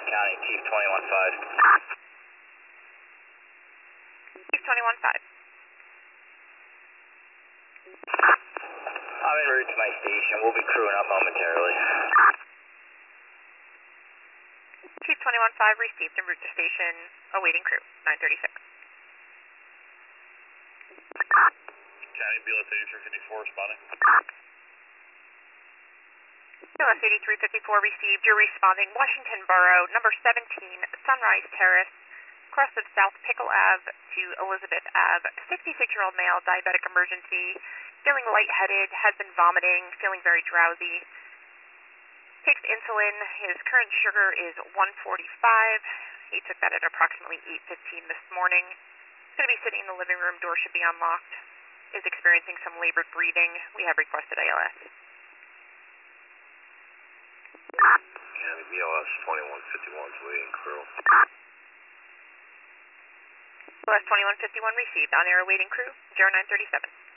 County, Chief 21-5. Chief 21-5. I'm en route to my station. We'll be crewing up momentarily. Chief 21-5 received en route to station, awaiting crew, 936. County, BLS 8354 responding. BLS 8354 received. You're responding. Washington Borough, number 17, Sunrise Terrace, cross of South Pickle Ave to Elizabeth Ave. 66-year-old male, diabetic emergency, feeling lightheaded, has been vomiting, feeling very drowsy. Takes insulin. His current sugar is 145. He took that at approximately 8:15 this morning. He's going to be sitting in the living room. Door should be unlocked. Is experiencing some labored breathing. We have requested ALS. County, BLS 2151 is waiting crew. BLS 2151 received. On air awaiting crew, 0937.